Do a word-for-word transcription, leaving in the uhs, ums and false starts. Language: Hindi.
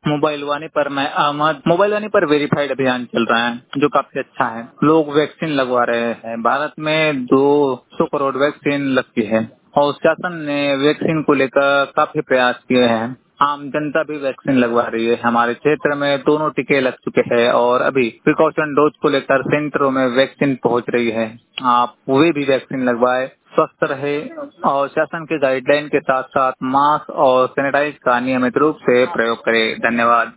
मोबाइल वाणी पर मैं अहमद। मोबाइल वाणी पर वेरीफाइड अभियान चल रहा है जो काफी अच्छा है। लोग वैक्सीन लगवा रहे हैं। भारत में दो सौ करोड़ वैक्सीन लगती है और शासन ने वैक्सीन को लेकर काफी प्रयास किए हैं। आम जनता भी वैक्सीन लगवा रही है। हमारे क्षेत्र में दोनों टीके लग चुके हैं और अभी प्रिकॉशन डोज को लेकर सेंटरों में वैक्सीन पहुंच रही है। आप वे भी वैक्सीन लगवाए, स्वस्थ रहे और शासन के गाइडलाइन के साथ साथ मास्क और सैनिटाइज का नियमित रूप से प्रयोग करें। धन्यवाद।